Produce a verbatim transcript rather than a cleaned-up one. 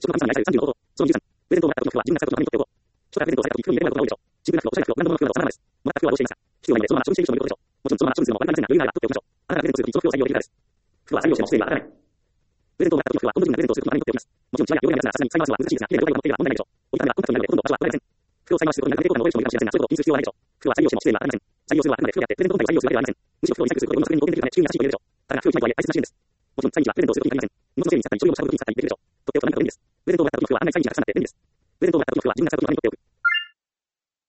食の神様に愛されるさんじゅうの方法。そのにじゅうさん。プレゼントをもらった時の服は自分が使うことのみにとっておこう。初からプレゼントをされた時、服に入れるのが多いでしょう。シンプルな服を、おしゃれな服を、ブランド物の服など収まらないです。もらった服はどうしていますか？必要ないので、そのまま処分している人もいることでしょう。もちろんそのまま処分するのも悪くありませんが、余裕があれば取っておきましょう。あなたがプレゼントする時、その服を採用できるからです。服は採用してもしていないあなたがです。プレゼントをもらった時の服は本文になっている時は、プレゼントをもらった時の服は本文になっているとすることも何も取っておきます。もちろん違いが容易なですが、さすがに使い回すのは難しいですが、綺麗な状態を持っていれば問題ないでしょう。折りたたみはコンパクトになるので、ほとんど場所は取られません。服を採用していることになるので、効果が大きい人もいるかもしれません。服を採用することになるということが多い人もいるかもしれません。採用してもしていないあなたです。服は採用してもしていないあなたです。採用するはあくまで服であって、プレゼント本体を採用するわけではありません。むしろ服をリサイクルすることで物作りに貢献できるため、地球に優しい人もいるでしょう。ただ服を着ないとはいえ大切なシーンです。もちろん、詐欺はプレゼントをすることに限りません。荷物の整理に使ったり、書類をした服に使ったりできるでしょう。とっておくと何かの意味です。プレゼントをもらった時の服は案内詐欺にたくさんなって